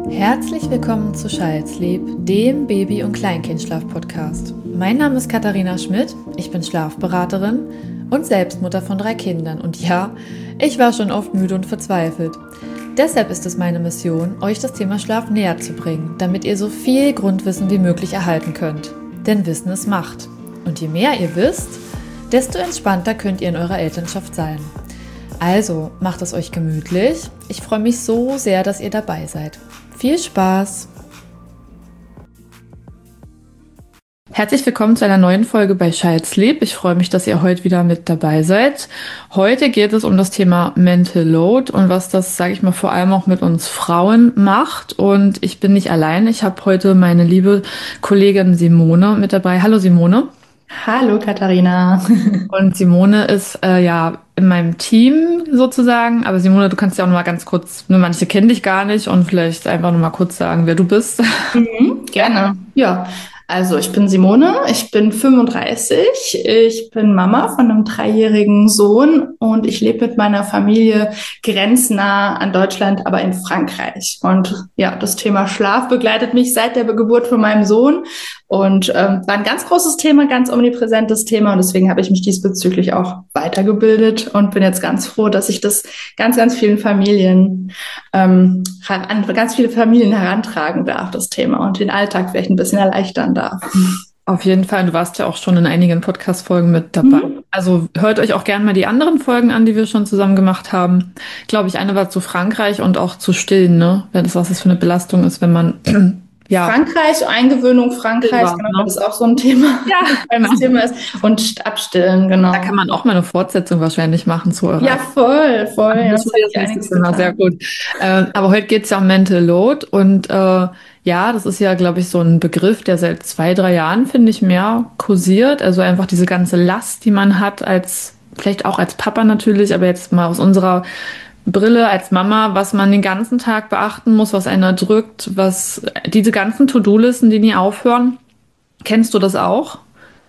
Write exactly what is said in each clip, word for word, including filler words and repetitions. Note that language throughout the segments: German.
Herzlich willkommen zu Child's-Sleep, dem Baby- und Kleinkindschlaf-Podcast. Mein Name ist Katharina Schmidt, ich bin Schlafberaterin und Selbstmutter von drei Kindern. Und ja, ich war schon oft müde und verzweifelt. Deshalb ist es meine Mission, euch das Thema Schlaf näher zu bringen, damit ihr so viel Grundwissen wie möglich erhalten könnt. Denn Wissen ist Macht. Und je mehr ihr wisst, desto entspannter könnt ihr in eurer Elternschaft sein. Also, macht es euch gemütlich. Ich freue mich so sehr, dass ihr dabei seid. Viel Spaß! Herzlich willkommen zu einer neuen Folge bei Child's-Sleep. Ich freue mich, dass ihr heute wieder mit dabei seid. Heute geht es um das Thema Mental Load und was das, sage ich mal, vor allem auch mit uns Frauen macht. Und ich bin nicht allein. Ich habe heute meine liebe Kollegin Simone mit dabei. Hallo Simone. Hallo Katharina. Und Simone ist äh, ja in meinem Team sozusagen. Aber Simone, du kannst ja auch noch mal ganz kurz, nur manche kennen dich gar nicht und vielleicht einfach noch mal kurz sagen, wer du bist. Mhm, gerne. Ja, also ich bin Simone, ich bin fünfunddreißig, ich bin Mama von einem dreijährigen Sohn und ich lebe mit meiner Familie grenznah an Deutschland, aber in Frankreich. Und ja, das Thema Schlaf begleitet mich seit der Geburt von meinem Sohn und ähm, war ein ganz großes Thema, ganz omnipräsentes Thema und deswegen habe ich mich diesbezüglich auch weitergebildet und bin jetzt ganz froh, dass ich das ganz, ganz vielen Familien ähm, an ganz viele Familien herantragen darf, das Thema, und den Alltag vielleicht ein bisschen erleichtern darf. Auf jeden Fall, du warst ja auch schon in einigen Podcast-Folgen mit dabei. Mhm. Also hört euch auch gerne mal die anderen Folgen an, die wir schon zusammen gemacht haben. Glaube ich, eine war zu Frankreich und auch zu Stillen, ne? Wenn das was das für eine Belastung ist, wenn man ja Frankreich, Eingewöhnung Frankreich, war, genau, ne? das ist auch so ein Thema, Ja, genau. das Thema ist. Und abstillen, genau. Da kann man auch mal eine Fortsetzung wahrscheinlich machen zu eurer. Ja, voll, voll. Ja, Das das ist hat das sich nächste einiges Thema, sehr getan. gut. Äh, aber heute geht es ja um Mental Load und äh, ja, das ist ja, glaube ich, so ein Begriff, der seit zwei, drei Jahren, finde ich, mehr kursiert. Also einfach diese ganze Last, die man hat als, vielleicht auch als Papa natürlich, aber jetzt mal aus unserer Brille als Mama, was man den ganzen Tag beachten muss, was einer drückt, was diese ganzen To-Do-Listen, die nie aufhören. Kennst du das auch?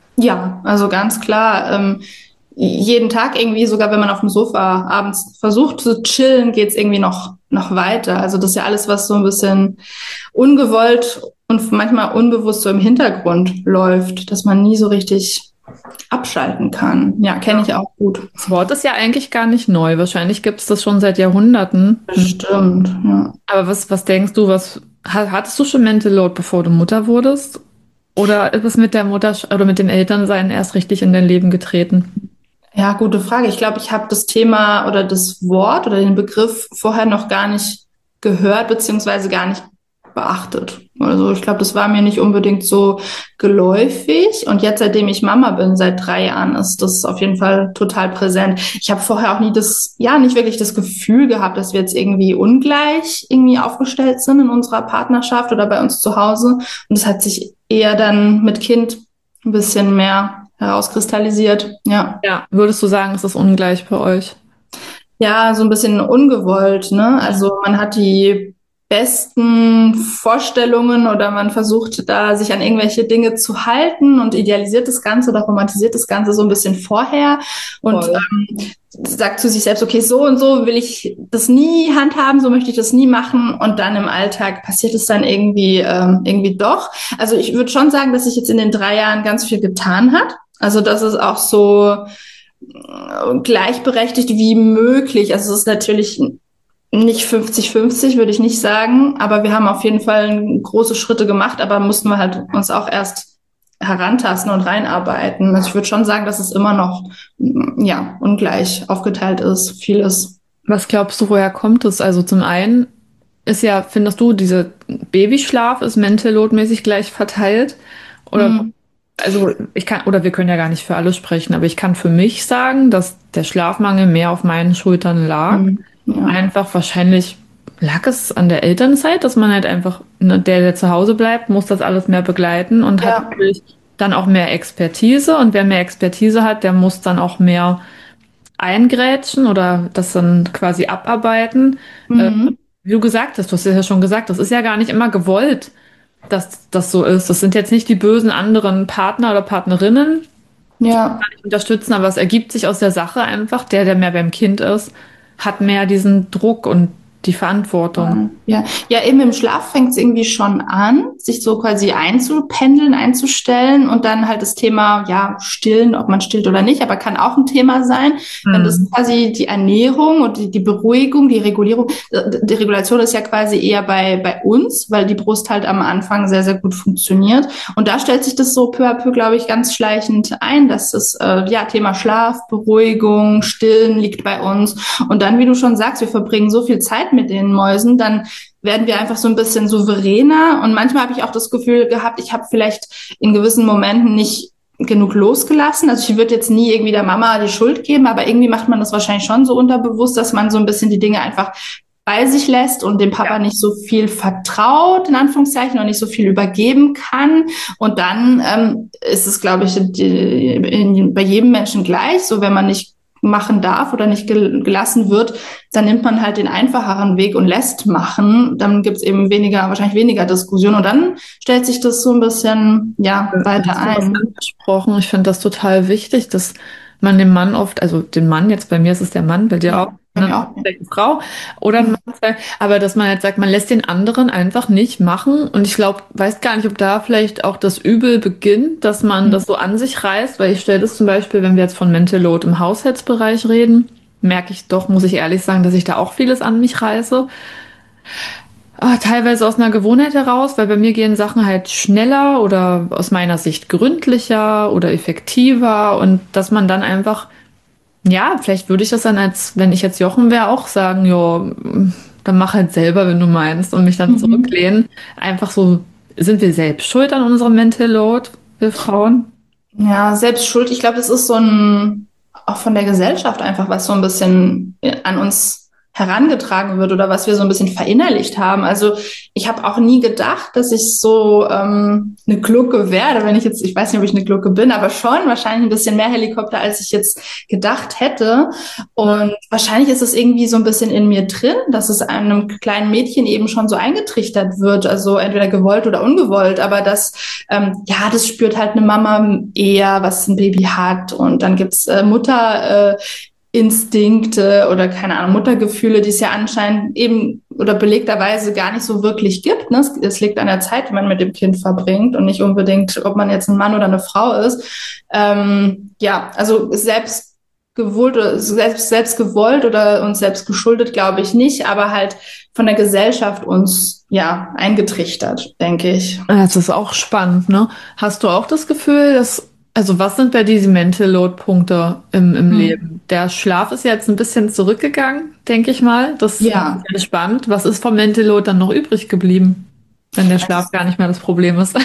Ja, also ganz klar. Ähm, jeden Tag irgendwie, sogar wenn man auf dem Sofa abends versucht zu chillen, geht's irgendwie noch, noch weiter. Also das ist ja alles, was so ein bisschen ungewollt und manchmal unbewusst so im Hintergrund läuft, dass man nie so richtig abschalten kann. Ja, kenne ich auch gut. Das Wort ist ja eigentlich gar nicht neu. Wahrscheinlich gibt es das schon seit Jahrhunderten. Bestimmt, ja. Aber was, was denkst du, was ha- hattest du schon Mental Load, bevor du Mutter wurdest? Oder ist es mit der Mutter oder mit dem Elternsein erst richtig in dein Leben getreten? Ja, gute Frage. Ich glaube, ich habe das Thema oder das Wort oder den Begriff vorher noch gar nicht gehört, beziehungsweise gar nicht beachtet. Also ich glaube, das war mir nicht unbedingt so geläufig. Und jetzt, seitdem ich Mama bin, seit drei Jahren, ist das auf jeden Fall total präsent. Ich habe vorher auch nie das, ja, nicht wirklich das Gefühl gehabt, dass wir jetzt irgendwie ungleich irgendwie aufgestellt sind in unserer Partnerschaft oder bei uns zu Hause. Und es hat sich eher dann mit Kind ein bisschen mehr herauskristallisiert. Ja. Ja, würdest du sagen, ist das ungleich bei euch? Ja, so ein bisschen ungewollt, ne? Also man hat die besten Vorstellungen oder man versucht da sich an irgendwelche Dinge zu halten und idealisiert das Ganze oder romantisiert das Ganze so ein bisschen vorher und Voll. ähm, sagt zu sich selbst, okay, so und so will ich das nie handhaben, so möchte ich das nie machen, und dann im Alltag passiert es dann irgendwie ähm, irgendwie doch. Also ich würde schon sagen, dass sich jetzt in den drei Jahren ganz viel getan hat. Also das ist auch so gleichberechtigt wie möglich. Also es ist natürlich nicht fünfzig fünfzig, würde ich nicht sagen, aber wir haben auf jeden Fall große Schritte gemacht, aber mussten wir halt uns auch erst herantasten und reinarbeiten. Also ich würde schon sagen, dass es immer noch, ja, ungleich aufgeteilt ist, vieles. Was glaubst du, woher kommt es? Also zum einen ist ja, findest du, dieser Babyschlaf ist Mental Load-mäßig gleich verteilt? Oder Mhm. also ich kann, oder wir können ja gar nicht für alle sprechen, aber ich kann für mich sagen, dass der Schlafmangel mehr auf meinen Schultern lag. Mhm. Ja. Einfach wahrscheinlich lag es an der Elternzeit, dass man halt einfach, ne, der, der zu Hause bleibt, muss das alles mehr begleiten und hat Ja. natürlich dann auch mehr Expertise. Und wer mehr Expertise hat, der muss dann auch mehr eingrätschen oder das dann quasi abarbeiten. Äh, Mhm. wie du gesagt hast, du hast ja schon gesagt, das ist ja gar nicht immer gewollt, dass das so ist. Das sind jetzt nicht die bösen anderen Partner oder Partnerinnen, Ja. nicht unterstützen, aber es ergibt sich aus der Sache einfach. Der, der mehr beim Kind ist, hat mehr diesen Druck und die Verantwortung. Ja, ja, eben im Schlaf fängt es irgendwie schon an, sich so quasi einzupendeln, einzustellen und dann halt das Thema, ja, stillen, ob man stillt oder nicht, aber kann auch ein Thema sein. Mhm. Dann ist quasi die Ernährung und die, die Beruhigung, die Regulierung, die Regulation ist ja quasi eher bei, bei uns, weil die Brust halt am Anfang sehr, sehr gut funktioniert. Und da stellt sich das so peu à peu, glaube ich, ganz schleichend ein, dass das, äh, ja, Thema Schlaf, Beruhigung, Stillen liegt bei uns. Und dann, wie du schon sagst, wir verbringen so viel Zeit mit den Mäusen, dann werden wir einfach so ein bisschen souveräner. Und manchmal habe ich auch das Gefühl gehabt, ich habe vielleicht in gewissen Momenten nicht genug losgelassen. Also ich würde jetzt nie irgendwie der Mama die Schuld geben, aber irgendwie macht man das wahrscheinlich schon so unterbewusst, dass man so ein bisschen die Dinge einfach bei sich lässt und dem Papa ja. nicht so viel vertraut, in Anführungszeichen, und nicht so viel übergeben kann. Und dann ähm, ist es, glaube ich, die, in, bei jedem Menschen gleich. So, wenn man nicht machen darf oder nicht gelassen wird, dann nimmt man halt den einfacheren Weg und lässt machen. Dann gibt's eben weniger, wahrscheinlich weniger Diskussion und dann stellt sich das so ein bisschen, ja, weiter ein. Angesprochen. Ich finde das total wichtig, dass man dem Mann oft, also den Mann, jetzt bei mir ist es der Mann, bei dir ja, auch, ne, auch. eine Frau oder ein Mann, aber dass man halt sagt, man lässt den anderen einfach nicht machen und ich glaube, weiß gar nicht, ob da vielleicht auch das Übel beginnt, dass man mhm. das so an sich reißt, weil ich stelle das zum Beispiel, wenn wir jetzt von Mental Load im Haushaltsbereich reden, merke ich doch, muss ich ehrlich sagen, dass ich da auch vieles an mich reiße. Ah, teilweise aus einer Gewohnheit heraus, weil bei mir gehen Sachen halt schneller oder aus meiner Sicht gründlicher oder effektiver und dass man dann einfach, ja, vielleicht würde ich das dann als, wenn ich jetzt Jochen wäre, auch sagen, ja, dann mach halt selber, wenn du meinst und mich dann mhm. zurücklehnen. Einfach so, sind wir selbst schuld an unserem Mental Load, wir Frauen? Ja, selbst schuld. Ich glaube, das ist so ein, auch von der Gesellschaft einfach, was so ein bisschen an uns herangetragen wird oder was wir so ein bisschen verinnerlicht haben. Also ich habe auch nie gedacht, dass ich so ähm, eine Glucke werde, wenn ich jetzt, ich weiß nicht, ob ich eine Glucke bin, aber schon wahrscheinlich ein bisschen mehr Helikopter, als ich jetzt gedacht hätte. Und wahrscheinlich ist es irgendwie so ein bisschen in mir drin, dass es einem kleinen Mädchen eben schon so eingetrichtert wird, also entweder gewollt oder ungewollt, aber das, ähm, ja, das spürt halt eine Mama eher, was ein Baby hat. Und dann gibt's äh, Mutter, äh, Instinkte oder keine Ahnung, Muttergefühle, die es ja anscheinend eben oder belegterweise gar nicht so wirklich gibt. Ne? Es, es liegt an der Zeit, die man mit dem Kind verbringt und nicht unbedingt, ob man jetzt ein Mann oder eine Frau ist. Ähm, ja, also selbst gewollt oder selbst, selbst gewollt oder uns selbst geschuldet, glaube ich nicht, aber halt von der Gesellschaft uns ja eingetrichtert, denke ich. Das ist auch spannend, ne? Hast du auch das Gefühl, dass Also was sind bei diesen Mental Load Punkte im, im hm. Leben? Der Schlaf ist jetzt ein bisschen zurückgegangen, denke ich mal. Das ja. ist spannend. Was ist vom Mental Load dann noch übrig geblieben, wenn der Schlaf gar nicht mehr das Problem ist?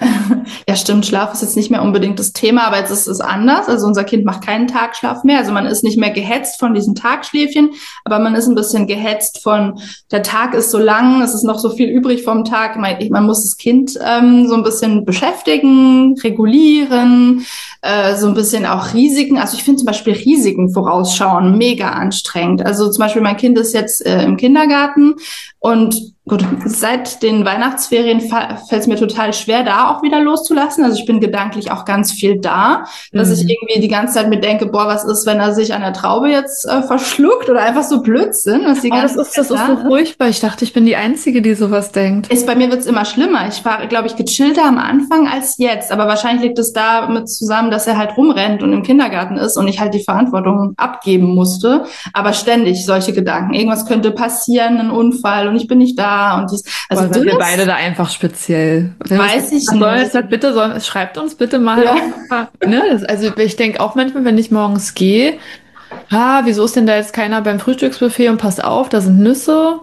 Ja, stimmt. Schlaf ist jetzt nicht mehr unbedingt das Thema, aber jetzt ist es anders. Also unser Kind macht keinen Tagschlaf mehr. Also man ist nicht mehr gehetzt von diesen Tagschläfchen, aber man ist ein bisschen gehetzt von, der Tag ist so lang, es ist noch so viel übrig vom Tag. Man, man muss das Kind ähm, so ein bisschen beschäftigen, regulieren, äh, so ein bisschen auch Risiken. Also ich finde zum Beispiel Risiken vorausschauen mega anstrengend. Also zum Beispiel mein Kind ist jetzt äh, im Kindergarten und gut, seit den Weihnachtsferien fällt es mir total schwer, da auch wieder loszulassen. Also ich bin gedanklich auch ganz viel da, dass mhm. ich irgendwie die ganze Zeit mir denke, boah, was ist, wenn er sich an der Traube jetzt äh, verschluckt oder einfach so Blödsinn. Was die oh, ganze das ist, Zeit das ist so furchtbar. Ich dachte, ich bin die Einzige, die sowas denkt. Ist, bei mir wird's immer schlimmer. Ich war, glaube ich, gechillter am Anfang als jetzt. Aber wahrscheinlich liegt es damit zusammen, dass er halt rumrennt und im Kindergarten ist und ich halt die Verantwortung abgeben musste. Aber ständig solche Gedanken. Irgendwas könnte passieren, ein Unfall und ich bin nicht da. Und dies, also sind wir beide da einfach speziell. Wenn weiß ich soll, nicht. Sagt, bitte soll, schreibt uns bitte mal. Ja. Auf, ne? das, also ich denke auch manchmal, wenn ich morgens gehe, ah, wieso ist denn da jetzt keiner beim Frühstücksbuffet und passt auf, da sind Nüsse.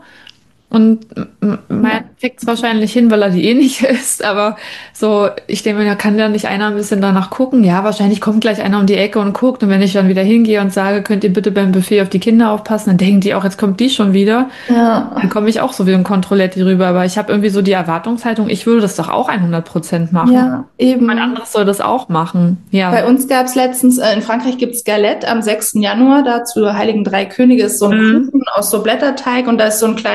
Und man kriegt es wahrscheinlich hin, weil er die eh nicht isst, aber so, ich denke mir, da kann ja nicht einer ein bisschen danach gucken. Ja, wahrscheinlich kommt gleich einer um die Ecke und guckt. Und wenn ich dann wieder hingehe und sage, könnt ihr bitte beim Buffet auf die Kinder aufpassen, dann denken die auch, jetzt kommt die schon wieder. Ja. Dann komme ich auch so wie ein Kontrolletti rüber. Aber ich habe irgendwie so die Erwartungshaltung, ich würde das doch auch hundert Prozent machen. Ja, eben. Ein anderes soll das auch machen. Ja. Bei uns gab es letztens, äh, in Frankreich gibt's Galette am sechsten Januar, da zu Heiligen Drei Könige ist so ein Mhm. Kuchen aus so Blätterteig und da ist so ein kleines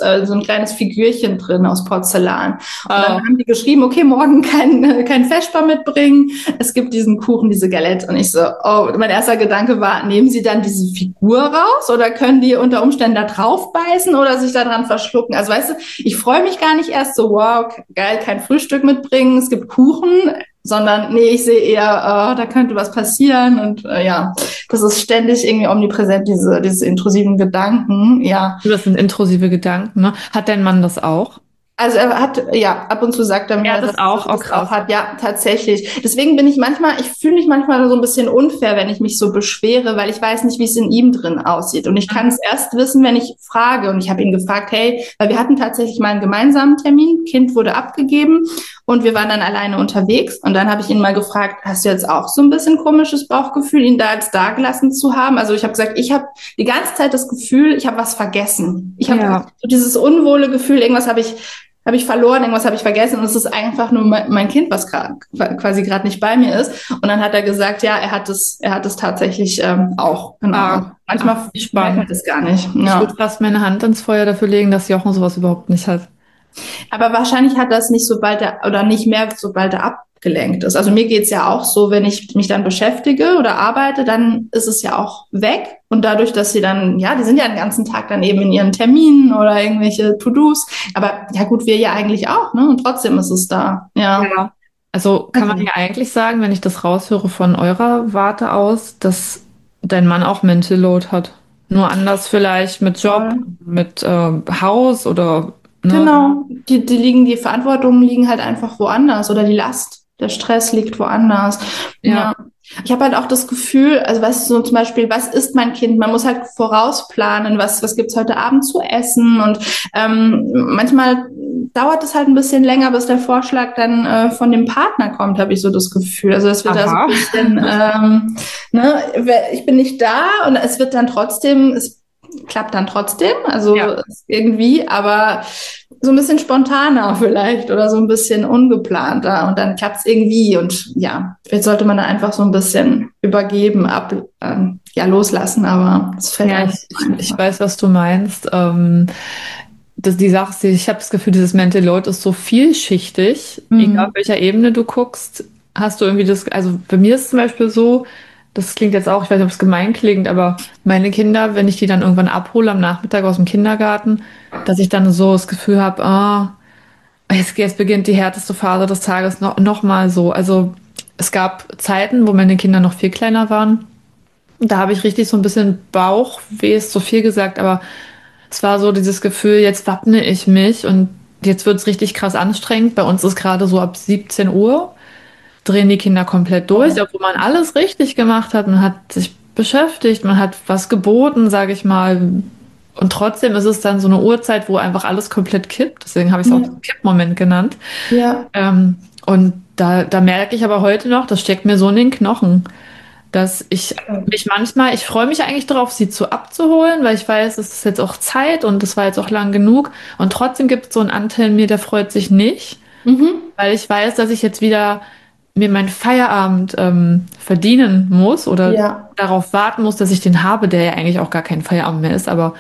äh, so ein kleines Figürchen drin aus Porzellan. Und Oh. dann haben die geschrieben, okay, morgen kein, kein Vesper mitbringen. Es gibt diesen Kuchen, diese Galette. Und ich so, oh, mein erster Gedanke war, nehmen Sie dann diese Figur raus oder können die unter Umständen da drauf beißen oder sich daran verschlucken? Also weißt du, ich freue mich gar nicht erst so, wow, geil, kein Frühstück mitbringen, es gibt Kuchen, sondern nee, ich sehe eher, oh, da könnte was passieren und äh, ja, das ist ständig irgendwie omnipräsent, diese, diese intrusiven Gedanken, ja. Das sind intrusive Gedanken, ne? Hat dein Mann das auch? Also er hat, ja, ab und zu sagt er mir, Er hat das dass auch? er Oh, das krass. auch hat. Ja, tatsächlich. Deswegen bin ich manchmal, ich fühle mich manchmal so ein bisschen unfair, wenn ich mich so beschwere, weil ich weiß nicht, wie es in ihm drin aussieht. Und ich kann es erst wissen, wenn ich frage. Und ich habe ihn gefragt, hey, weil wir hatten tatsächlich mal einen gemeinsamen Termin, Kind wurde abgegeben und wir waren dann alleine unterwegs. Und dann habe ich ihn mal gefragt, hast du jetzt auch so ein bisschen komisches Bauchgefühl, ihn da jetzt dagelassen zu haben? Also ich habe gesagt, ich habe die ganze Zeit das Gefühl, ich habe was vergessen. Ich habe Ja. so dieses unwohle Gefühl, irgendwas habe ich habe ich verloren, irgendwas habe ich vergessen und es ist einfach nur mein, mein Kind, was gerade quasi gerade nicht bei mir ist. Und dann hat er gesagt, ja, er hat es, er hat es tatsächlich ähm, auch. Genau. Ah, Manchmal ach, wie merkt spannend. man das gar nicht. Ich Ja. würde fast meine Hand ins Feuer dafür legen, dass Jochen sowas überhaupt nicht hat. Aber wahrscheinlich hat das nicht, sobald er oder nicht mehr, sobald er abgelenkt ist. Also mir geht's ja auch so, wenn ich mich dann beschäftige oder arbeite, dann ist es ja auch weg. Und dadurch, dass sie dann, ja, die sind ja den ganzen Tag dann eben in ihren Terminen oder irgendwelche To-Dos. Aber ja gut, wir ja eigentlich auch, ne? Und trotzdem ist es da. Ja. Ja. Also kann man Also- ja eigentlich sagen, wenn ich das raushöre von eurer Warte aus, dass dein Mann auch Mental Load hat. Nur anders vielleicht mit Job, Voll. mit äh, Haus oder ne? Genau, die, die liegen, die Verantwortungen liegen halt einfach woanders oder die Last, der Stress liegt woanders. Ja. Ja. Ich habe halt auch das Gefühl, also weißt du, so zum Beispiel, was isst mein Kind? Man muss halt vorausplanen, was, was gibt's heute Abend zu essen und ähm, manchmal dauert es halt ein bisschen länger, bis der Vorschlag dann äh, von dem Partner kommt, habe ich so das Gefühl. Also es wird da so Aha. ein bisschen, ähm, ne, ich bin nicht da und es wird dann trotzdem, es klappt dann trotzdem, also Ja. irgendwie, aber so ein bisschen spontaner vielleicht oder so ein bisschen ungeplanter und dann klappt's irgendwie und ja, vielleicht sollte man da einfach so ein bisschen übergeben, ab, ähm, ja, loslassen, aber es fällt Ja, einem ich, nicht ich, ich einfach. weiß, was du meinst. Ähm, das, die Sache ist, ich habe das Gefühl, dieses Mental Load ist so vielschichtig. Mhm. Egal auf welcher Ebene du guckst, hast du irgendwie das, also bei mir ist es zum Beispiel so, das klingt jetzt auch, ich weiß nicht, ob es gemein klingt, aber meine Kinder, wenn ich die dann irgendwann abhole am Nachmittag aus dem Kindergarten, dass ich dann so das Gefühl habe, ah, jetzt, jetzt beginnt die härteste Phase des Tages noch, noch mal so. Also es gab Zeiten, wo meine Kinder noch viel kleiner waren. Da habe ich richtig so ein bisschen Bauchweh, ist so viel gesagt, aber es war so dieses Gefühl, jetzt wappne ich mich und jetzt wird's richtig krass anstrengend. Bei uns ist gerade so ab siebzehn Uhr, drehen die Kinder komplett durch, obwohl man alles richtig gemacht hat. Man hat sich beschäftigt, man hat was geboten, sage ich mal. Und trotzdem ist es dann so eine Uhrzeit, wo einfach alles komplett kippt. Deswegen habe ich es auch Ja. den Kippmoment genannt. Ja, Ähm, und da, da merke ich aber heute noch, das steckt mir so in den Knochen, dass ich mich manchmal, ich freue mich eigentlich darauf, sie zu abzuholen, weil ich weiß, es ist jetzt auch Zeit und es war jetzt auch lang genug. Und trotzdem gibt es so einen Anteil in mir, der freut sich nicht, mhm. weil ich weiß, dass ich jetzt wieder mir meinen Feierabend ähm, verdienen muss oder Ja. darauf warten muss, dass ich den habe, der ja eigentlich auch gar kein Feierabend mehr ist. Aber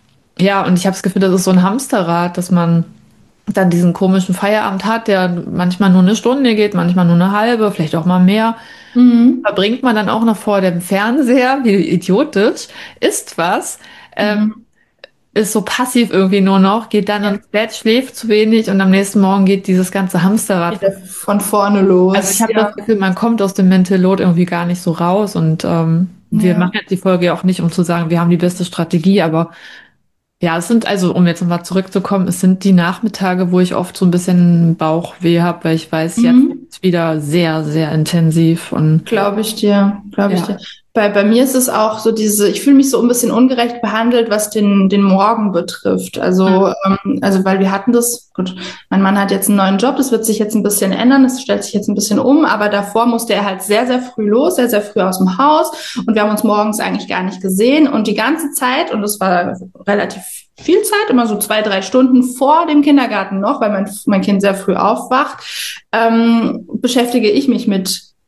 ja, und ich habe das Gefühl, das ist so ein Hamsterrad, dass man dann diesen komischen Feierabend hat, der manchmal nur eine Stunde geht, manchmal nur eine halbe, vielleicht auch mal mehr. Mhm. Verbringt man dann auch noch vor dem Fernseher, wie idiotisch, isst was, ähm, ist so passiv irgendwie nur noch, geht dann ins Bett, schläft zu wenig und am nächsten Morgen geht dieses ganze Hamsterrad. Wieder von vorne los. Also ich habe Ja. das Gefühl, man kommt aus dem Mental Load irgendwie gar nicht so raus und ähm, wir Ja. machen jetzt die Folge ja auch nicht, um zu sagen, wir haben die beste Strategie, aber ja, es sind, also um jetzt nochmal zurückzukommen, es sind die Nachmittage, wo ich oft so ein bisschen Bauchweh habe, weil ich weiß, jetzt Mhm. ist wieder sehr, sehr intensiv und Glaube ich dir, glaube ich ja. dir. Bei, bei mir ist es auch so diese, ich fühle mich so ein bisschen ungerecht behandelt, was den, den Morgen betrifft. Also, Mhm. ähm, also, weil wir hatten das, gut, mein Mann hat jetzt einen neuen Job, das wird sich jetzt ein bisschen ändern, das stellt sich jetzt ein bisschen um, aber davor musste er halt sehr, sehr früh los, sehr, sehr früh aus dem Haus und wir haben uns morgens eigentlich gar nicht gesehen und die ganze Zeit, und das war relativ viel Zeit, immer so zwei, drei Stunden vor dem Kindergarten noch, weil mein, mein Kind sehr früh aufwacht, ähm, beschäftige ich mich mit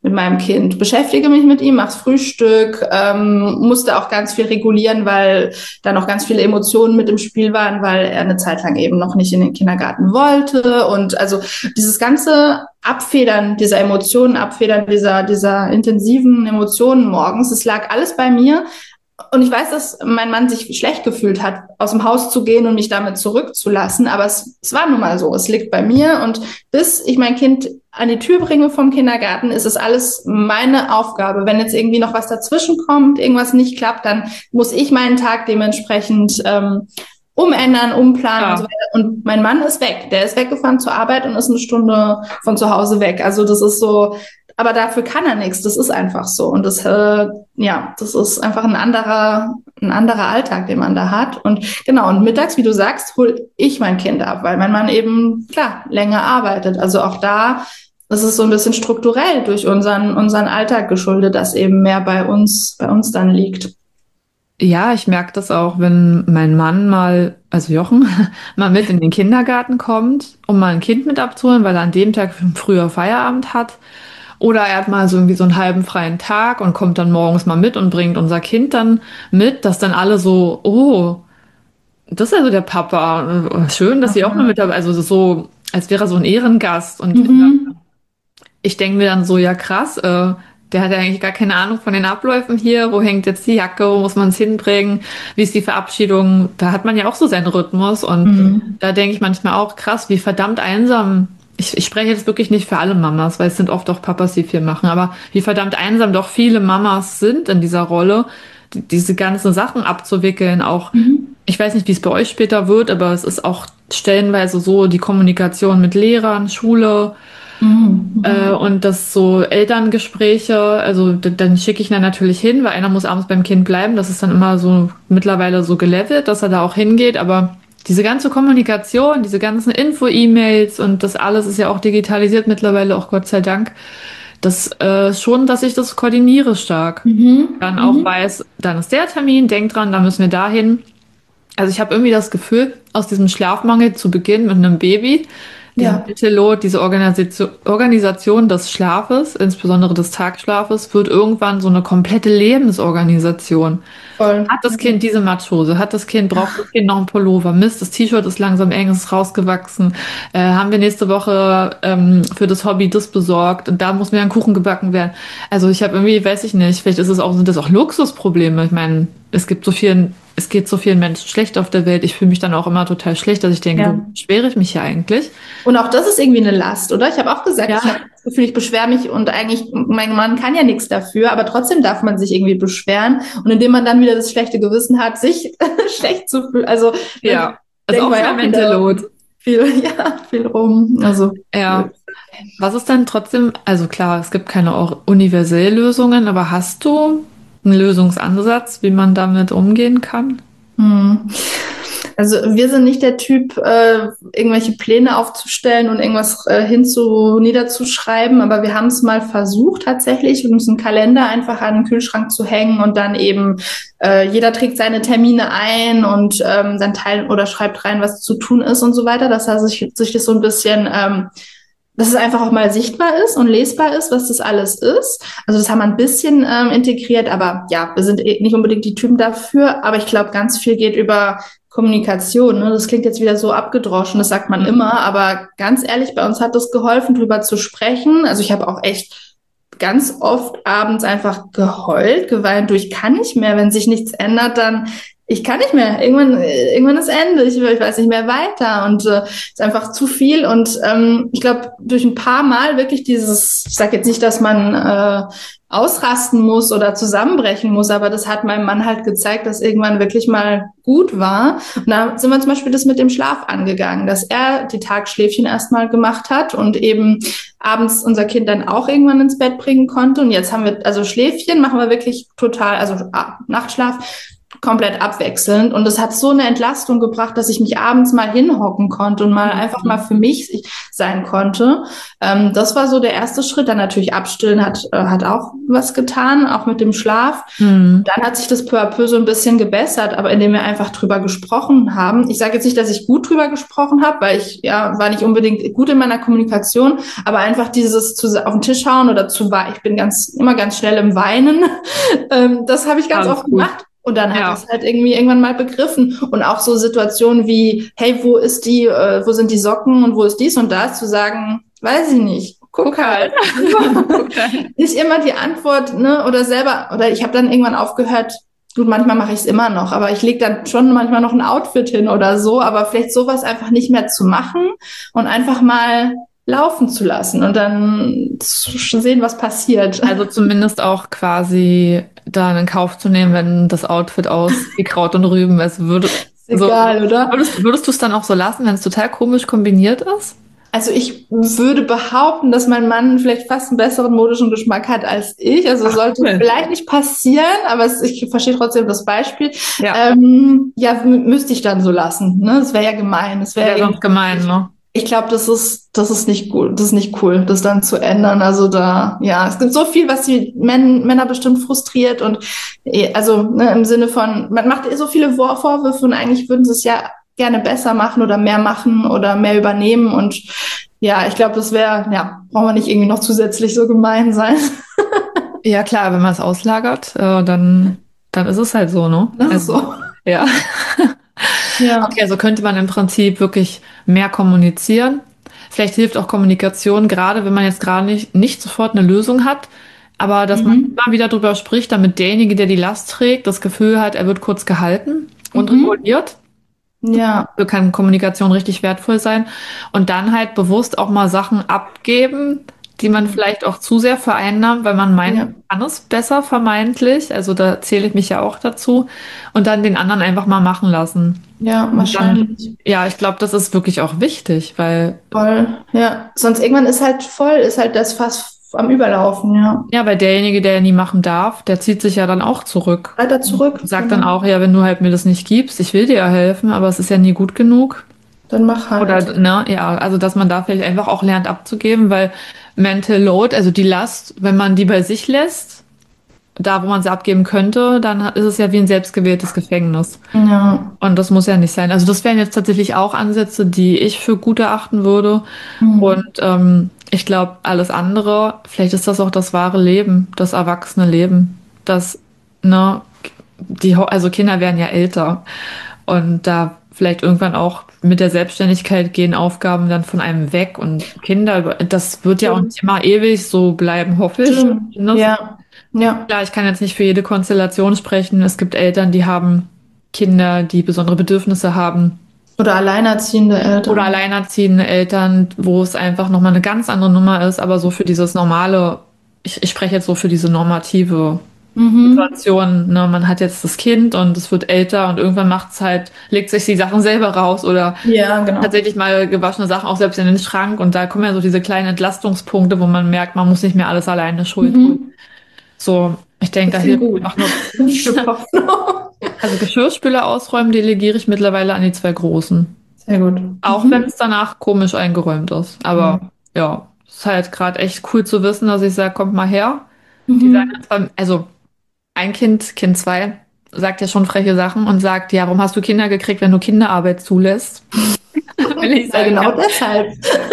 mit meinem Kind, beschäftige mich mit ihm, mach's Frühstück, ähm, musste auch ganz viel regulieren, weil da noch ganz viele Emotionen mit im Spiel waren, weil er eine Zeit lang eben noch nicht in den Kindergarten wollte. Und also dieses ganze Abfedern dieser Emotionen, Abfedern dieser, dieser intensiven Emotionen morgens, es lag alles bei mir. Und ich weiß, dass mein Mann sich schlecht gefühlt hat, aus dem Haus zu gehen und mich damit zurückzulassen. Aber es, es war nun mal so. Es liegt bei mir. Und bis ich mein Kind an die Tür bringe vom Kindergarten, ist es alles meine Aufgabe. Wenn jetzt irgendwie noch was dazwischen kommt, irgendwas nicht klappt, dann muss ich meinen Tag dementsprechend ähm, umändern, umplanen Ja. und so weiter. Und mein Mann ist weg. Der ist weggefahren zur Arbeit und ist eine Stunde von zu Hause weg. Also das ist so... Aber dafür kann er nichts. Das ist einfach so. Und das, äh, ja, das ist einfach ein anderer, ein anderer Alltag, den man da hat. Und genau. Und mittags, wie du sagst, hol ich mein Kind ab, weil mein Mann eben, klar, länger arbeitet. Also auch da, das ist so ein bisschen strukturell durch unseren, unseren Alltag geschuldet, dass eben mehr bei uns, bei uns dann liegt. Ja, ich merke das auch, wenn mein Mann mal, also Jochen, mal mit in den Kindergarten kommt, um mal ein Kind mit abzuholen, weil er an dem Tag früher Feierabend hat. Oder er hat mal so irgendwie so einen halben freien Tag und kommt dann morgens mal mit und bringt unser Kind dann mit, dass dann alle so, oh, das ist also der Papa. Schön, dass sie auch mal mit dabei, also so, als wäre er so ein Ehrengast. Und Mhm. ich denke mir dann so, ja krass, äh, der hat ja eigentlich gar keine Ahnung von den Abläufen hier. Wo hängt jetzt die Jacke? Wo muss man es hinbringen? Wie ist die Verabschiedung? Da hat man ja auch so seinen Rhythmus. Und Mhm. da denke ich manchmal auch, krass, wie verdammt einsam. Ich, ich spreche jetzt wirklich nicht für alle Mamas, weil es sind oft auch Papas, die viel machen. Aber wie verdammt einsam doch viele Mamas sind in dieser Rolle, die, diese ganzen Sachen abzuwickeln. Auch, Mhm. ich weiß nicht, wie es bei euch später wird, aber es ist auch stellenweise so die Kommunikation mit Lehrern, Schule, Mhm. äh, und das so Elterngespräche, also d- dann schicke ich dann natürlich hin, weil einer muss abends beim Kind bleiben. Das ist dann immer so mittlerweile so gelevelt, dass er da auch hingeht. Aber diese ganze Kommunikation, diese ganzen Info-E-Mails und das alles ist ja auch digitalisiert mittlerweile, auch Gott sei Dank. Das äh, schon, dass ich das koordiniere stark. Mhm. Dann auch Mhm. weiß, dann ist der Termin, denk dran, da müssen wir dahin. Also ich habe irgendwie das Gefühl, aus diesem Schlafmangel zu Beginn mit einem Baby, diesem Ja, Bittelot, diese Organisation, Organisation des Schlafes, insbesondere des Tagschlafes, wird irgendwann so eine komplette Lebensorganisation. voll. Hat das Kind diese Matschhose? Hat das Kind, braucht das Kind noch einen Pullover? Mist, das T-Shirt ist langsam eng, es ist rausgewachsen. Äh, haben wir nächste Woche ähm, für das Hobby das besorgt und da muss mir ein Kuchen gebacken werden. Also ich habe irgendwie, weiß ich nicht, vielleicht ist es auch, sind das auch Luxusprobleme. Ich meine, es gibt so vielen, es geht so vielen Menschen schlecht auf der Welt. Ich fühle mich dann auch immer total schlecht, dass ich denke, Ja. wo beschwere ich mich hier eigentlich? Und auch das ist irgendwie eine Last, oder? Ich habe auch gesagt, Ja. ich habe das Gefühl, ich beschwere mich und eigentlich, mein Mann kann ja nichts dafür, aber trotzdem darf man sich irgendwie beschweren. Und indem man dann wieder das schlechte Gewissen hat, sich schlecht zu fühlen. Also Ja, dann also denkt auch man für ja ein auch wieder Mental Load. viel, ja, viel rum. Also Ja. Was ist dann trotzdem, also klar, es gibt keine auch universelle Lösungen, aber hast du einen Lösungsansatz, wie man damit umgehen kann? hm. Also wir sind nicht der Typ, äh, irgendwelche Pläne aufzustellen und irgendwas äh, hinzu niederzuschreiben, aber wir haben es mal versucht tatsächlich, uns einen Kalender einfach an den Kühlschrank zu hängen und dann eben äh, jeder trägt seine Termine ein und ähm, dann teilt oder schreibt rein, was zu tun ist und so weiter. Das heißt, sich, sich das so ein bisschen ähm, dass es einfach auch mal sichtbar ist und lesbar ist, was das alles ist. Also das haben wir ein bisschen ähm, integriert, aber ja, wir sind eh nicht unbedingt die Typen dafür, aber ich glaube, ganz viel geht über Kommunikation. Ne? Das klingt jetzt wieder so abgedroschen, das sagt man immer, aber ganz ehrlich, bei uns hat das geholfen, drüber zu sprechen. Also ich habe auch echt ganz oft abends einfach geheult, geweint, du, ich kann nicht mehr, wenn sich nichts ändert, dann ich kann nicht mehr. Irgendwann, irgendwann ist Ende. Ich, ich weiß nicht mehr weiter und äh, ist einfach zu viel. Und ähm, ich glaube, durch ein paar Mal wirklich dieses, ich sage jetzt nicht, dass man äh, ausrasten muss oder zusammenbrechen muss, aber das hat meinem Mann halt gezeigt, dass irgendwann wirklich mal gut war. Und da sind wir zum Beispiel das mit dem Schlaf angegangen, dass er die Tagschläfchen erstmal gemacht hat und eben abends unser Kind dann auch irgendwann ins Bett bringen konnte. Und jetzt haben wir, also Schläfchen machen wir wirklich total, also ah, Nachtschlaf komplett abwechselnd. Und das hat so eine Entlastung gebracht, dass ich mich abends mal hinhocken konnte und mal einfach mal für mich sein konnte. Ähm, das war so der erste Schritt. Dann natürlich abstillen hat, äh, hat auch was getan, auch mit dem Schlaf. Mhm. Dann hat sich das peu à peu so ein bisschen gebessert, aber indem wir einfach drüber gesprochen haben. Ich sage jetzt nicht, dass ich gut drüber gesprochen habe, weil ich ja war nicht unbedingt gut in meiner Kommunikation, aber einfach dieses zu, auf den Tisch hauen oder zu weinen. Ich bin ganz immer ganz schnell im Weinen. ähm, das habe ich ganz Alles oft gut. gemacht. Und dann hat Ja. er es halt irgendwie irgendwann mal begriffen. Und auch so Situationen wie, hey, wo ist die, äh, wo sind die Socken und wo ist dies und das, zu sagen, weiß ich nicht. Guck, Guck halt. halt. Nicht immer die Antwort, ne, oder selber, oder ich habe dann irgendwann aufgehört, gut, manchmal mache ich es immer noch, aber ich lege dann schon manchmal noch ein Outfit hin oder so, aber vielleicht sowas einfach nicht mehr zu machen und einfach mal laufen zu lassen und dann zu sehen, was passiert. Also zumindest auch quasi da in Kauf zu nehmen, wenn das Outfit aus wie Kraut und Rüben ist. Würde, egal, so, oder? Würdest, würdest du es dann auch so lassen, wenn es total komisch kombiniert ist? Also ich würde behaupten, dass mein Mann vielleicht fast einen besseren modischen Geschmack hat als ich. Also Ach, sollte cool. vielleicht nicht passieren, aber es, ich verstehe trotzdem das Beispiel. Ja, ähm, ja müsste ich dann so lassen. Ne? Das wäre ja gemein. Das wäre ja gemein, ne? Ich glaube, das ist, das ist nicht gut, das ist nicht cool, das dann zu ändern. Also da, ja, es gibt so viel, was die Män Männer bestimmt frustriert und also ne, im Sinne von, man macht so viele Vorwürfe und eigentlich würden sie es ja gerne besser machen oder mehr machen oder mehr übernehmen und ja, ich glaube, das wäre, ja, brauchen wir nicht irgendwie noch zusätzlich so gemein sein. Ja klar, wenn man es auslagert, äh, dann, dann ist es halt so, ne? Das ist also, so. Ja. Ja. Okay, also könnte man im Prinzip wirklich mehr kommunizieren. Vielleicht hilft auch Kommunikation, gerade wenn man jetzt gerade nicht, nicht sofort eine Lösung hat, aber dass mhm. man immer wieder drüber spricht, damit derjenige, der die Last trägt, das Gefühl hat, er wird kurz gehalten und mhm. reguliert. Ja. So kann Kommunikation richtig wertvoll sein. Und dann halt bewusst auch mal Sachen abgeben, die man vielleicht auch zu sehr vereinnahmt, weil man meint, ja. man kann es besser vermeintlich. Also da zähle ich mich ja auch dazu. Und dann den anderen einfach mal machen lassen. Ja, wahrscheinlich. Dann, ja, ich glaube, das ist wirklich auch wichtig, weil... Voll, ja. Sonst irgendwann ist halt voll, ist halt das Fass am Überlaufen, ja. Ja, weil derjenige, der nie machen darf, der zieht sich ja dann auch zurück. Weiter zurück. Und sagt genau. dann auch, ja, wenn du halt mir das nicht gibst, ich will dir ja helfen, aber es ist ja nie gut genug. Dann mach halt. Oder, ne, ja, also dass man da vielleicht einfach auch lernt abzugeben, weil Mental Load, also die Last, wenn man die bei sich lässt, da wo man sie abgeben könnte, dann ist es ja wie ein selbstgewähltes Gefängnis. Ja. Und das muss ja nicht sein. Also das wären jetzt tatsächlich auch Ansätze, die ich für gut erachten würde. Mhm. Und ähm, ich glaube, alles andere, vielleicht ist das auch das wahre Leben, das erwachsene Leben. Das, ne, die, also Kinder werden ja älter. Und da vielleicht irgendwann auch mit der Selbstständigkeit gehen Aufgaben dann von einem weg. Und Kinder, das wird ja auch nicht immer ewig so bleiben, hoffe ich. Ne? Ja. Ja. Klar, ich kann jetzt nicht für jede Konstellation sprechen. Es gibt Eltern, die haben Kinder, die besondere Bedürfnisse haben. Oder alleinerziehende Eltern. Oder alleinerziehende Eltern, wo es einfach nochmal eine ganz andere Nummer ist. Aber so für dieses normale, ich, ich spreche jetzt so für diese normative mhm. Situation. Ne? Man hat jetzt das Kind und es wird älter und irgendwann macht es halt, legt sich die Sachen selber raus oder ja, genau. tatsächlich mal gewaschene Sachen auch selbst in den Schrank. Und da kommen ja so diese kleinen Entlastungspunkte, wo man merkt, man muss nicht mehr alles alleine schuld tun. Mhm. So, ich denke, da hilft auch nur. Also Geschirrspüler ausräumen delegiere ich mittlerweile an die zwei Großen. Sehr gut. Auch mhm. wenn es danach komisch eingeräumt ist. Aber mhm. ja, es ist halt gerade echt cool zu wissen, dass ich sage, kommt mal her. Mhm. Die sagen zwar, also ein Kind, Kind zwei, sagt ja schon freche Sachen und sagt, ja, warum hast du Kinder gekriegt, wenn du Kinderarbeit zulässt? Will ich sagen, ja, genau deshalb.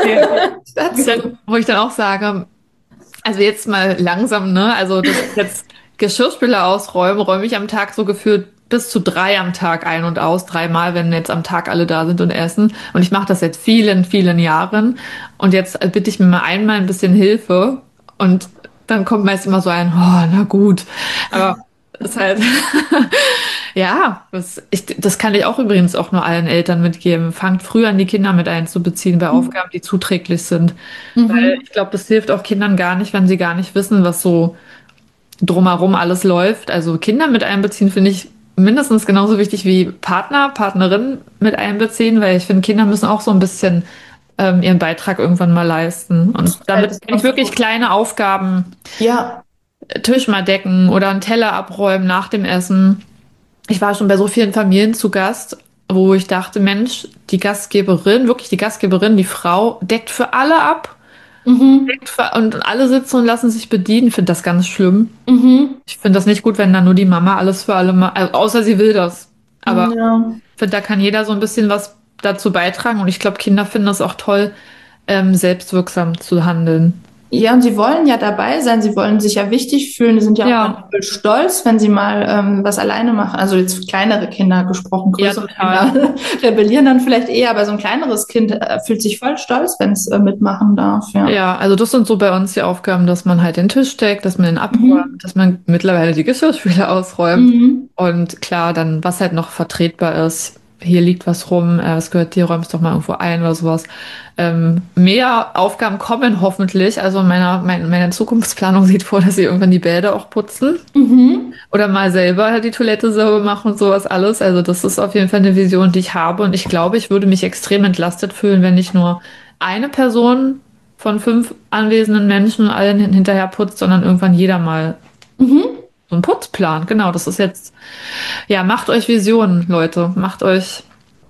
Ja. Wo ich dann auch sage, also jetzt mal langsam, ne? Also das jetzt Geschirrspüler ausräumen, räume ich am Tag so gefühlt bis zu drei am Tag ein und aus, dreimal, wenn jetzt am Tag alle da sind und essen. Und ich mache das seit vielen, vielen Jahren. Und jetzt bitte ich mir mal einmal ein bisschen Hilfe. Und dann kommt meist immer so ein, oh, na gut. Aber das ist halt, ja, das, ich, das kann ich auch übrigens auch nur allen Eltern mitgeben. Fangt früh an, die Kinder mit einzubeziehen bei mhm. Aufgaben, die zuträglich sind. Mhm. Weil ich glaube, das hilft auch Kindern gar nicht, wenn sie gar nicht wissen, was so drumherum alles läuft. Also Kinder mit einbeziehen finde ich mindestens genauso wichtig wie Partner, Partnerin mit einbeziehen, weil ich finde, Kinder müssen auch so ein bisschen ähm, ihren Beitrag irgendwann mal leisten. Und damit kann ich wirklich kleine Aufgaben, ja, Tisch mal decken oder einen Teller abräumen nach dem Essen. ich war schon bei so vielen Familien zu Gast, wo ich dachte, Mensch, die Gastgeberin, wirklich die Gastgeberin, die Frau, deckt für alle ab. Mhm. Deckt für, und alle sitzen und lassen sich bedienen. Ich finde das ganz schlimm. Mhm. Ich finde das nicht gut, wenn dann nur die Mama alles für alle macht. Also, außer sie will das. Aber Ja. ich finde, da kann jeder so ein bisschen was dazu beitragen. Und ich glaube, Kinder finden das auch toll, ähm, selbstwirksam zu handeln. Ja, und sie wollen ja dabei sein, sie wollen sich ja wichtig fühlen, die sind ja auch Ja, manchmal stolz, wenn sie mal ähm, was alleine machen. Also jetzt kleinere Kinder gesprochen, ja, größere total. Kinder rebellieren dann vielleicht eher, aber so ein kleineres Kind äh, fühlt sich voll stolz, wenn es äh, mitmachen darf, ja. Ja, also das sind so bei uns die Aufgaben, dass man halt den Tisch deckt, dass man den Mhm. abräumt, dass man mittlerweile die Geschirrspüler ausräumt. Mhm. Und klar, dann, was halt noch vertretbar ist, hier liegt was rum, äh, es gehört dir, räumst doch mal irgendwo ein oder sowas. Ähm, mehr Aufgaben kommen hoffentlich. Also meiner, mein, meine Zukunftsplanung sieht vor, dass sie irgendwann die Bäder auch putzen Mhm. oder mal selber die Toilette sauber machen und sowas alles. Also das ist auf jeden Fall eine Vision, die ich habe. Und ich glaube, ich würde mich extrem entlastet fühlen, wenn nicht nur eine Person von fünf anwesenden Menschen allen hin- hinterher putzt, sondern irgendwann jeder mal Mhm. so einen Putzplan. Genau, das ist jetzt, ja, macht euch Visionen, Leute. Macht euch,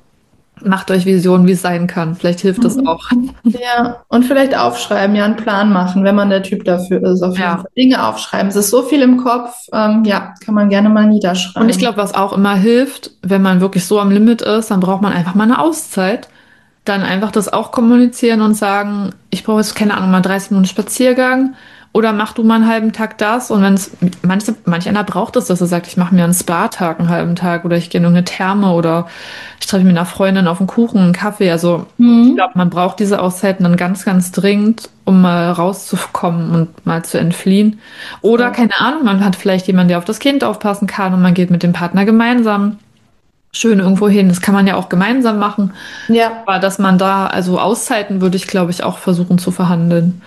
macht euch Visionen, wie es sein kann. Vielleicht hilft das Mhm. auch. Ja, und vielleicht aufschreiben, ja, einen Plan machen, wenn man der Typ dafür ist, auf jeden Ja. Fall. Dinge aufschreiben. Es ist so viel im Kopf, ähm, ja, kann man gerne mal Und ich niederschreiben. glaube, was auch immer hilft, wenn man wirklich so am Limit ist, dann braucht man einfach mal eine Auszeit. Dann einfach das auch kommunizieren und sagen, ich brauche jetzt, keine Ahnung, mal dreißig Minuten Spaziergang oder mach du mal einen halben Tag das. Und wenn es, manche, manch einer braucht es, dass er sagt, ich mache mir einen Spa-Tag einen halben Tag oder ich gehe in irgendeine Therme oder ich treffe mich mit einer Freundin auf einen Kuchen, einen Kaffee. Also ich Mhm. glaube, man braucht diese Auszeiten dann ganz, ganz dringend, um mal rauszukommen und mal zu entfliehen. Oder, Voll. keine Ahnung, man hat vielleicht jemanden, der auf das Kind aufpassen kann und man geht mit dem Partner gemeinsam schön irgendwo hin. Das kann man ja auch gemeinsam machen. Ja, Aber dass man da, also Auszeiten würde ich, glaube ich, auch versuchen zu verhandeln.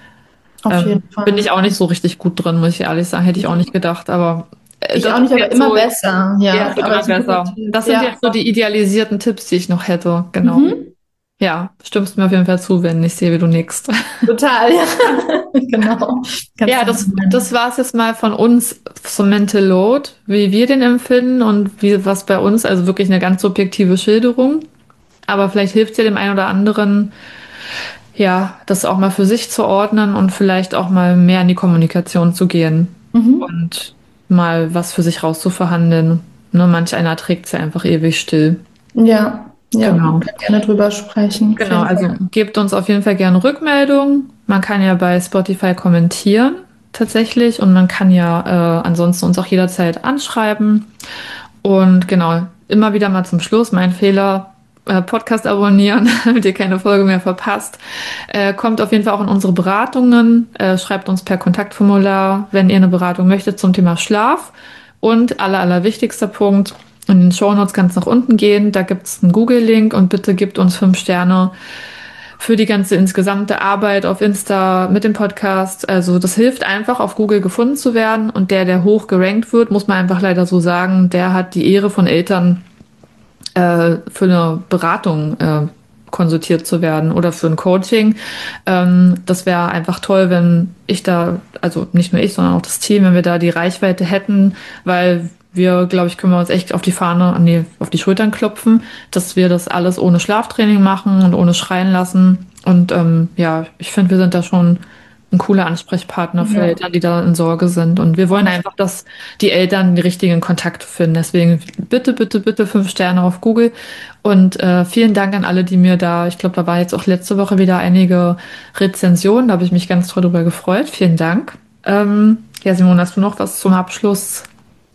auf Ähm, jeden bin ich Fall. auch nicht so richtig gut drin, muss ich ehrlich sagen. Hätte ich auch nicht gedacht. Aber äh, Ich das auch ist nicht, aber jetzt immer so, besser. ja, Ja, es wird aber immer es ist ein guter besser. Tipp. Das sind Ja. jetzt so die idealisierten Tipps, die ich noch hätte. Genau. Mhm. Ja, stimmst mir auf jeden Fall zu, wenn ich sehe, wie du nickst. Total, ja. Genau. Ganz Ja, genau. das, das war es jetzt mal von uns zum Mental Load, wie wir den empfinden und wie was bei uns, also wirklich eine ganz subjektive Schilderung. Aber vielleicht hilft es ja dem einen oder anderen, ja, das auch mal für sich zu ordnen und vielleicht auch mal mehr in die Kommunikation zu gehen Mhm. und mal was für sich rauszuverhandeln. Ne, manch einer trägt es ja einfach ewig still. Ja, ja, man Genau. kann gerne drüber sprechen. Auf Genau, jeden also Fall. gebt uns auf jeden Fall gerne Rückmeldung. Man kann ja bei Spotify kommentieren tatsächlich und man kann ja äh, ansonsten uns auch jederzeit anschreiben. Und genau, immer wieder mal zum Schluss, mein Fehler, äh, Podcast abonnieren, damit ihr keine Folge mehr verpasst. Äh, kommt auf jeden Fall auch in unsere Beratungen, äh, schreibt uns per Kontaktformular, wenn ihr eine Beratung möchtet zum Thema Schlaf. Und aller, allerwichtigster Punkt, in den Shownotes ganz nach unten gehen, da gibt es einen Google-Link und bitte gebt uns fünf Sterne für die ganze insgesamte Arbeit auf Insta mit dem Podcast. Also das hilft einfach, auf Google gefunden zu werden. Und der, der hoch gerankt wird, muss man einfach leider so sagen, der hat die Ehre von Eltern, äh, für eine Beratung äh, konsultiert zu werden oder für ein Coaching. Ähm, das wäre einfach toll, wenn ich da, also nicht nur ich, sondern auch das Team, wenn wir da die Reichweite hätten, weil wir, glaube ich, können wir uns echt auf die Fahne, nee, auf die Schultern klopfen, dass wir das alles ohne Schlaftraining machen und ohne schreien lassen. Und ähm, ja, ich finde, wir sind da schon ein cooler Ansprechpartner für Ja. Eltern, die da in Sorge sind. Und wir wollen einfach, dass die Eltern die richtigen Kontakte finden. Deswegen bitte, bitte, bitte fünf Sterne auf Google. Und äh, vielen Dank an alle, die mir da, ich glaube, da war jetzt auch letzte Woche wieder einige Rezensionen. Da habe ich mich ganz toll drüber gefreut. Vielen Dank. Ähm, ja, Simone, hast du noch was zum Abschluss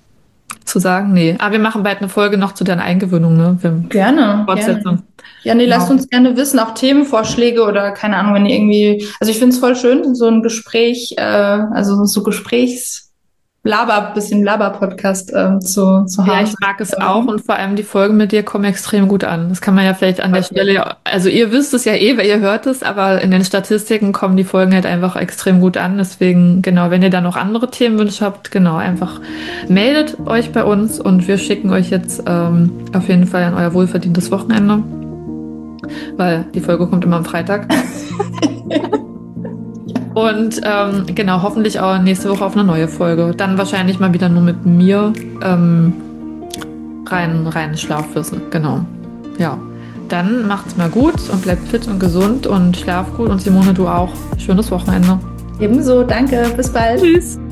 zu sagen? Nee. Ah, wir machen bald eine Folge noch zu deiner Eingewöhnung, ne? Wir Gerne, gerne. fortsetzen. Ja, nee, lasst Genau. uns gerne wissen, auch Themenvorschläge oder keine Ahnung, wenn ihr irgendwie, also ich finde es voll schön, so ein Gespräch, äh, also so Gesprächs, Laber, bisschen Laber-Podcast ähm, zu, zu Ja, haben. ich mag es auch und vor allem die Folgen mit dir kommen extrem gut an. Das kann man ja vielleicht an der Stelle, ja- also ihr wisst es ja eh, weil ihr hört es, aber in den Statistiken kommen die Folgen halt einfach extrem gut an. Deswegen, genau, wenn ihr da noch andere Themenwünsche habt, genau, einfach meldet euch bei uns und wir schicken euch jetzt ähm, auf jeden Fall an euer wohlverdientes Wochenende, weil die Folge kommt immer am Freitag. Und ähm, genau, hoffentlich auch nächste Woche auf eine neue Folge. Dann wahrscheinlich mal wieder nur mit mir. Ähm, reinen, reinen Schlafwissen. Genau. Ja. Dann macht's mal gut und bleibt fit und gesund und schlaf gut. Und Simone, du auch. Schönes Wochenende. Ebenso, danke. Bis bald. Tschüss.